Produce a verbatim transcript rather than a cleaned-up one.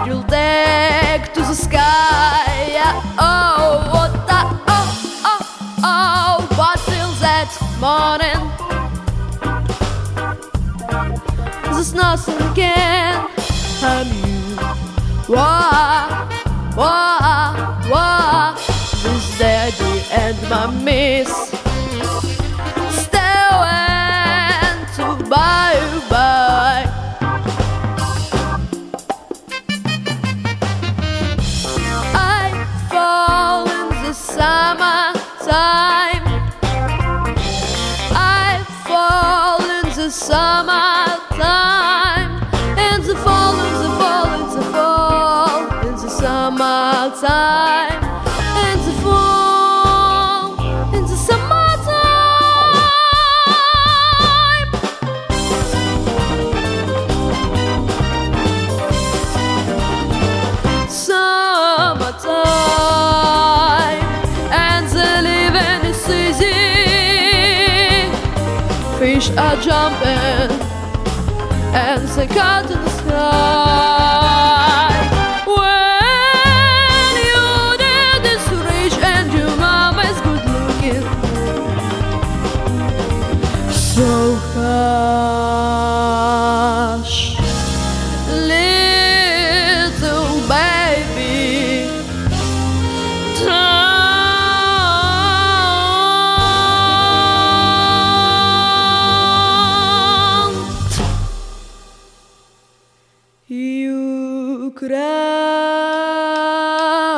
will take to the sky. Yeah, oh, what the, oh, oh, oh. But till that morning, there's nothing can harm you. Wah, wah, wah. This daddy and my miss stay went to bye-bye. I fall in the summertime. I fall in the summertime. In the fall, in the fall, in the fall, in the summertime. In the fall, in the summertime. Summertime, and the living is easy. Fish are jumping, and they cut in the sky. When your dad is rich and your mama is good looking, so hush, little baby, don't you cry.